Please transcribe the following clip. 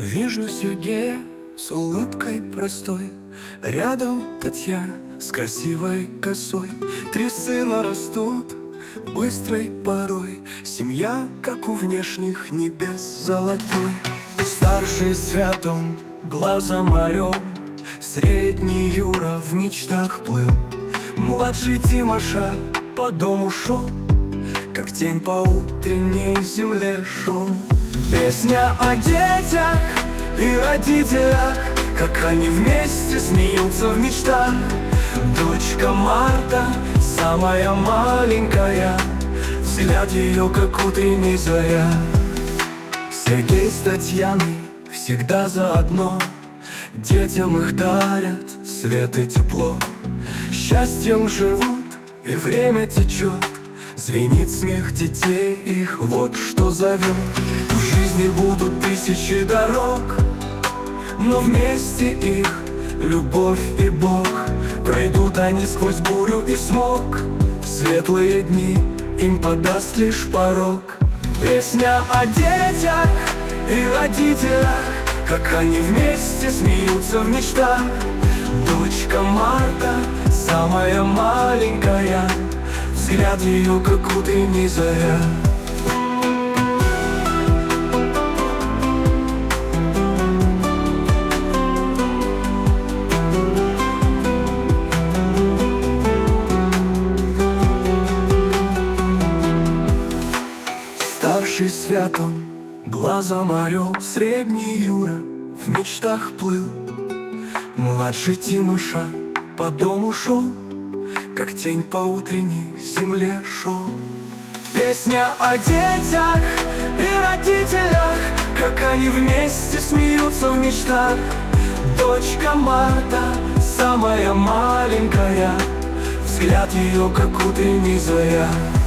Вижу Сергея с улыбкой простой, рядом Татьяна с красивой косой. Три сына растут быстрой порой, семья, как у внешних небес золотой. Старший святом, глазом орел, средний Юра в мечтах плыл. Младший Тимоша по дому шел, как тень по утренней земле шел. Песня о детях и родителях, как они вместе смеются в мечтах. Дочка Марта, самая маленькая, взгляд ее, как утренняя заря. Сергей с Татьяной всегда заодно, детям их дарят свет и тепло. Счастьем живут, и время течет, звенит смех детей их, вот что зовет. В жизни будут тысячи дорог, но вместе их любовь и Бог. Пройдут они сквозь бурю и смог, светлые дни им подаст лишь порог. Песня о детях и родителях, как они вместе смеются в мечтах. Дочка Марта, самая маленькая, взгляд ее, как утренняя заря. Старший святом, глазом орел, средний Юра в мечтах плыл. Младший Тимоша по дому шел, как тень по утренней земле шел. Песня о детях и родителях, как они вместе смеются в мечтах. Дочка Марта, самая маленькая, взгляд ее, как утренняя заря.